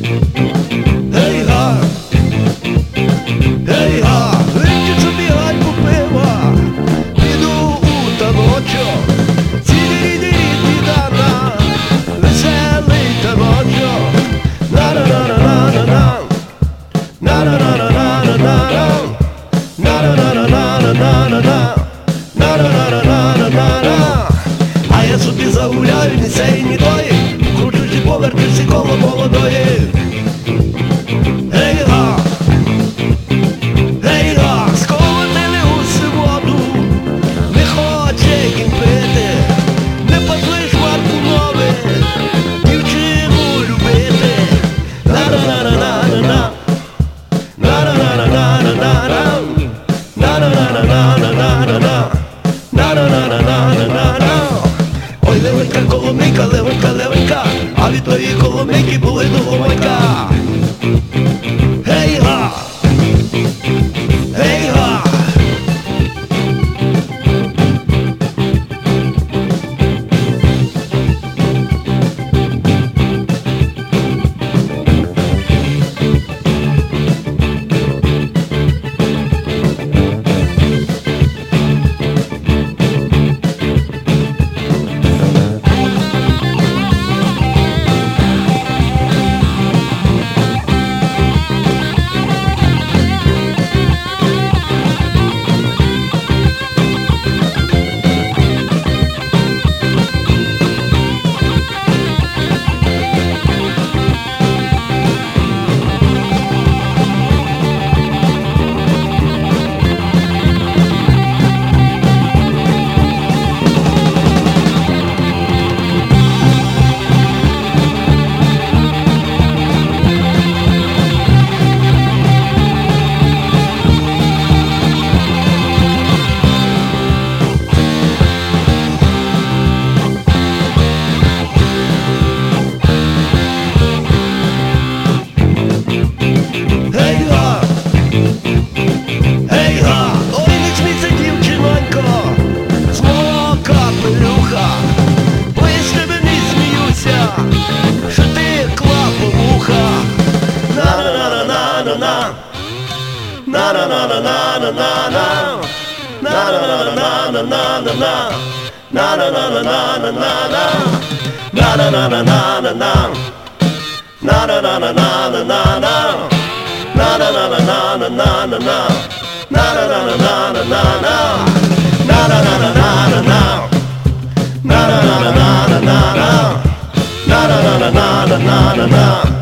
Гей-га, гей-га, вип'ють собі гальку пива, піду у таночок, ці-ді-ді-ді-да-на, веселий таночок. На-на-на-на-на-на, на-на-на-на-на-на, на-на-на-на-на-на-на, на-на-на-на-на-на. А я собі загуляю ні сей, ні тої, кручусь і повертусь коло молодої. Гей-га, гей-га, сколотили у сиводу, не хоче їм пити, не пошли шварку нове, дівчину любити. На-на-на-на-на-на, на-на-на-на-на-на, на-на-на-на-на-на, на-на-на-на-на-на. Ой, ливенька, коломийка, ливенька, ливенька, а від тої коломийки були до ломайка. Гей-га, гей-га. Na